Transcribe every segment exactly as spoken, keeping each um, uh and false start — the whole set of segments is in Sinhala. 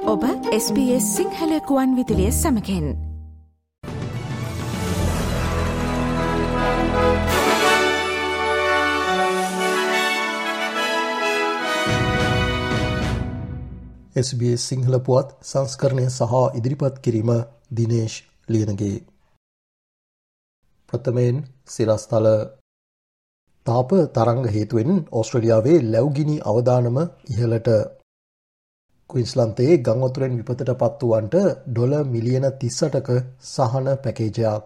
ඔබ එස් බී එස් සිංහල ගුවන් විදුලිය සමගින් එස් බී එස් සිංහල පුවත් සංස්කරණය සහ ඉදිරිපත් කිරීම දිනේෂ් ලියනගේ. ප්‍රථමයෙන් සිරස්තල. තාප තරංග හේතුවෙන් ඕස්ට්‍රේලියාවේ ලැව්ගිනි අවදානම ඉහළට. ක්වීන්ස්ලන්තයේ ගං වතුරෙන් විපතට පත් වූවන්ට ඩොලර් මිලියන තිස් අටක සහන පැකේජයක්.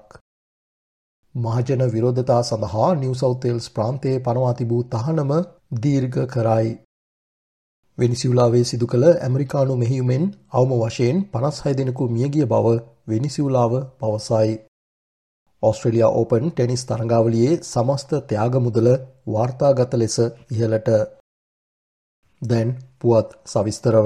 මහජන විරෝධතා සඳහා නිව් සවුත් වේල්ස් ප්‍රාන්තයේ පනවා තිබූ තහනම දීර්ඝ කරයි. වෙනිසියුලාවේ සිදු කළ ඇමරිකානු මෙහෙයුමෙන් අවම වශයෙන් පනස් හය දෙනෙකු මියගිය බව වෙනිසියුලාව පවසයි. ඕස්ට්‍රේලියා ඕපන් ටෙනිස් තරඟාවලියේ සමස්ත ත්‍යාග මුදල වාර්තාගත ලෙස ඉහළට. දැන් පුවත් සවිස්තරව.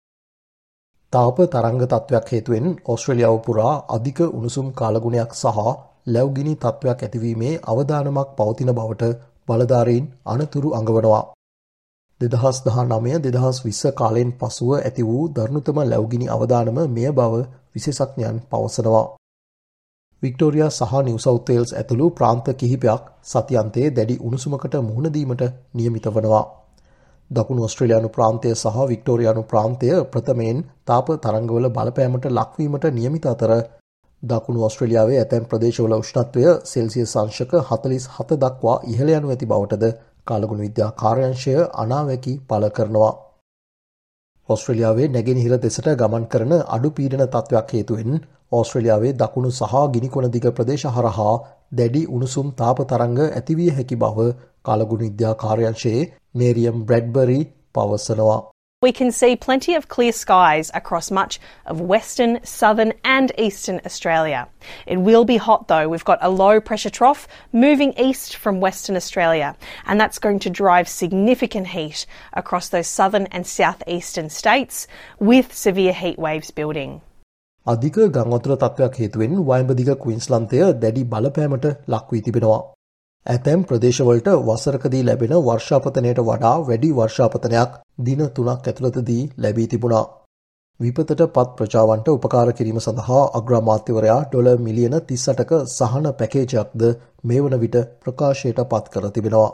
තාප තරංග තත්ත්වයක් හේතුවෙන් ඕස්ට්‍රේලියාව පුරා අධික උණුසුම් කාලගුණයක් සහ ලැව්ගිනි තත්ත්වයක් ඇතිවීමේ අවදානමක් පවතින බවට බලධාරීන් අනතුරු අඟවනවා. දෙදහස් දහනවය දෙදහස් විස්ස කාලයෙන් පසුව ඇති වූ දරුණුතම ලැව්ගිනි අවදානම මෙය බව විශේෂඥයන් පවසනවා. වික්ටෝරියා සහ නිව් සවුත් වේල්ස් ඇතුළු ප්‍රාන්ත කිහිපයක් සතියන්තයේ දැඩි උණුසුමකට මුහුණ දීමට නියමිත වනවා. දකුණු ඕස්ට්‍රේලියානු ප්‍රාන්තය සහ වික්ටෝරියානු ප්‍රාන්තය ප්‍රථමයෙන් තාප තරංගවල බලපෑමට ලක්වීමට නියමිත අතර දකුණු ඕස්ට්‍රේලියාවේ ඇතැම් ප්‍රදේශවල උෂ්ණත්වය සෙල්සියස් අංශක හතළිස් හත දක්වා ඉහළ යනු ඇති බවටද කාලගුණ විද්‍යා කාර්යාංශය අනාවැකි පළ කරනවා. ඕස්ට්‍රේලියාවේ නැගෙනහිර දෙසට ගමන් කරන අඩු පීඩන තත්ත්වයක් හේතුවෙන් ඕස්ට්‍රේලියාවේ දකුණු සහ ගිනිකොන දිග ප්‍රදේශ හරහා දැඩි උණුසුම් තාප තරංග ඇතිවිය හැකි බව කාලගුණ විද්‍යා කාර්යාංශයේ මේරියම් බ්‍රැඩ්බරි පවසනවා. We can see plenty of clear skies across much of western, southern and eastern Australia. It will be hot though. We've got a low pressure trough moving east from Western Australia, and that's going to drive significant heat across those southern and southeastern states with severe heat waves building. අධික ගං වතුර තත්ත්වයක් හේතුවෙන් වයඹදිග ක්වීන්ස්ලන්තය දැඩි බලපෑමට ලක් වී තිබෙනවා. ඇතැම් ප්‍රදේශවලට වසරකදී ලැබෙන වර්ෂාපතනයට වඩා වැඩි වර්ෂාපතනයක් දින තුනක් ඇතුළතදී ලැබී තිබුණා. විපතට පත් ප්‍රජාවන්ට උපකාර කිරීම සඳහා අග්‍රාමාත්‍යවරයා ඩොලර් මිලියන තිස් අටක සහන පැකේජයක්ද මේ වන විට ප්‍රකාශයට පත් කර තිබෙනවා.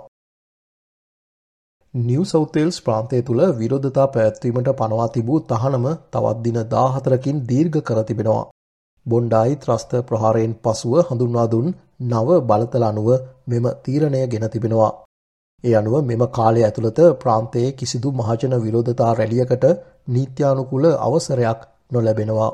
නිව් සවුත් වේල්ස් ප්‍රාන්තය තුළ විරෝධතා පැවැත්වීමට පනවා තිබූ තහනම තවත් දින දාහතරකින් දීර්ඝ කර තිබෙනවා. බොන්ඩායි ත්‍රස්ත ප්‍රහාරයෙන් පසුව හඳුන්වා දුන් නව බලතල අනුව මෙම තීරණය ගෙන තිබෙනවා. ඒ අනුව මෙම කාලය ඇතුළත ප්‍රාන්තයේ කිසිදු මහජන විරෝධතා රැළියකට නීත්‍යානුකූල අවසරයක් නොලැබෙනවා.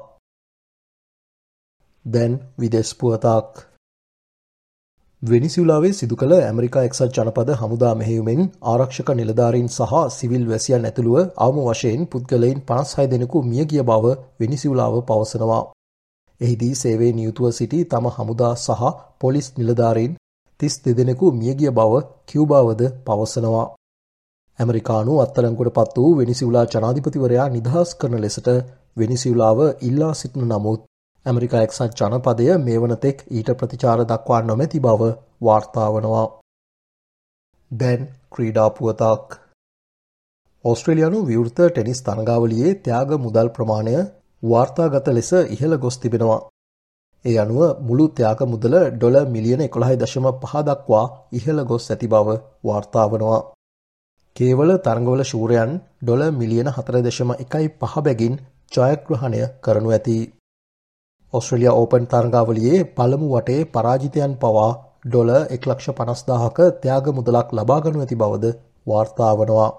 දැන් විදෙස් පුවතක්. වෙනිසියුලාවේ සිදු කළ ඇමරිකා එක්සත් ජනපද හමුදා මෙහෙයුමෙන් ආරක්ෂක නිලධාරීන් සහ සිවිල් වැසියන් ඇතුළුව අවම වශයෙන් පුද්ගලයින් පනස් හය දෙනෙකු මියගිය බව වෙනිසියුලාව පවසනවා. එහිදී සේවයේ නියුතුව සිටි තම හමුදා සහ පොලිස් නිලධාරීන් තිස් දෙදෙනෙකු මියගිය බව කියුබාවද පවසනවා. ඇමරිකානු අත්අඩංගුවට පත් වූ වෙනිසියුලා ජනාධිපතිවරයා නිදහස් කරන ලෙසට වෙනිසියුලාව ඉල්ලා සිටින නමුත් ඇමරිකා එක්සත් ජනපදය මේ වන තෙක් ඊට ප්‍රතිචාර දක්වා නොමැති බව වාර්තා වනවා. දැන් ක්‍රීඩා පුවතක්. ඕස්ට්‍රේලියානු විවෘත ටෙනිස් තරඟාවලියේ ත්‍යාග මුදල් ප්‍රමාණය වාර්තාගත ලෙස ඉහළ ගොස් තිබෙනවා. ඒ අනුව මුළු ත්‍යාග මුදල ඩොලර් මිලියන එකොළහ දශම පහ දක්වා ඉහළ ගොස් ඇති බව වාර්තා වනවා. කේවල තරඟවල ශූරයන් ඩොලර් මිලියන හතර දශම එකයි පහ බැගින් ජයග්‍රහණය කරනු ඇති. ඕස්ට්‍රේලියා ඕපන් තරඟාවලියේ පළමු වටේ පරාජිතයන් පවා ඩොලර් එක ලක්ෂ පනස් දාහක ත්‍යාග මුදලක් ලබා ගනු ඇති බවද වාර්තා වනවා.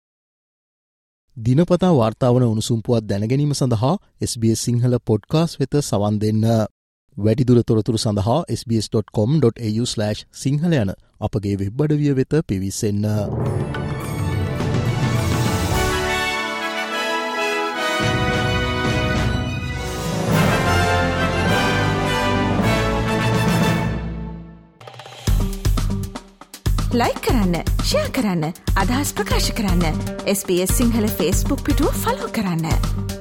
දිනපතා වාර්තාවන උණුසුම් පුවත් දැනගැනීම සඳහා S B S Sinhala podcast වෙත සවන් දෙන්න. වැඩිදුර තොරතුරු සඳහා S B S dot com dot A U slash Sinhala යන අපගේ වෙබ් අඩවිය වෙත පිවිසෙන්න. ලයික් කරන්න, ෂෙයා කරන්න, අදහස් ප්‍රකාශ කරන්න. S B S Sinhala Facebook පිටුව ෆලෝ කරන්න.